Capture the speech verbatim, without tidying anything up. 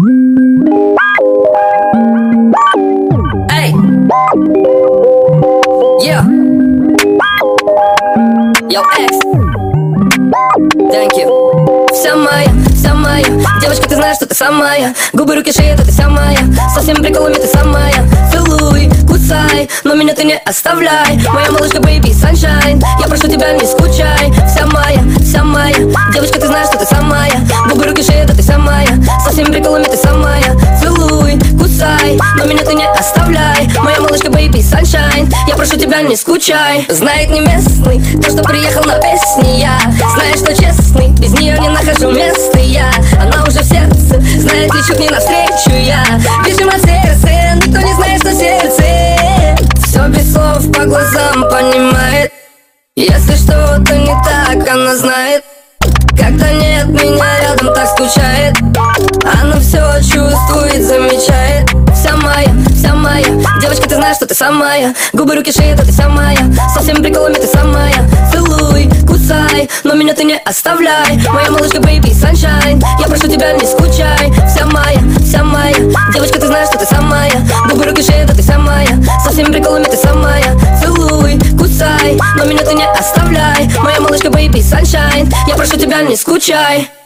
Эй! Yeah! Yo, X! Thank you! Вся моя, вся моя девочка, ты знаешь, что ты самая. Губы, руки, шея, это ты вся моя. Со всеми приколами ты самая. Целуй, кусай, но меня ты не оставляй. Моя малышка, baby, sunshine. Я прошу тебя, не скучай. Вся моя, вся моя девочка, ты знаешь, что ты самая. Губы, руки, шея, это ты вся моя. Со всеми приколами ты самая. Целуй, кусай, но меня ты не оставляй. Моя малышка, baby, sunshine. Я прошу тебя, не скучай. Знает не местный, то, что приехал на песни я. Знаешь, что честный, без нее не нахожу места я. Она уже в сердце, знает, лечу к ней навстречу я. Видимо, в сердце, никто не знает, что сердце. Все без слов по глазам понимает. Если что-то не так, она знает. Когда нет меня рядом, так скучает. Она все чувствует, замечает. Вся моя, вся моя девочка, ты знаешь, что ты самая. Губы, руки, шея, это ты вся моя. Со всеми приколами ты самая. Целуй, кусай, но меня ты не оставляй. Моя малышка, baby, sunshine. Я прошу тебя, не скучай. Вся моя, вся моя девочка, ты знаешь, что ты самая. Губы, руки, шея, это ты вся моя. Со всеми приколами ты самая. Целуй, кусай, но меня ты не оставляй. Моя малышка, baby, sunshine. Я прошу тебя, не скучай.